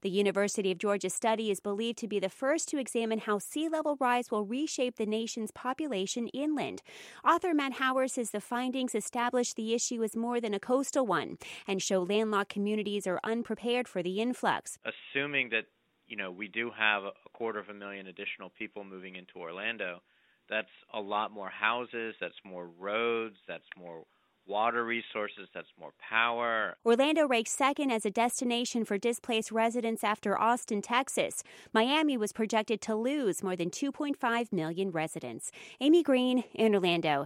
The University of Georgia study is believed to be the first to examine how sea level rise will reshape the nation's population inland. Author Matt Hauer says the findings establish the issue as more than a coastal one and show landlocked communities are unprepared for the influx. Assuming that, we do have 250,000 additional people moving into Orlando, that's a lot more houses, that's more roads, that's more water resources, that's more power. Orlando ranks second as a destination for displaced residents after Austin, Texas. Miami was projected to lose more than 2.5 million residents. Amy Green in Orlando.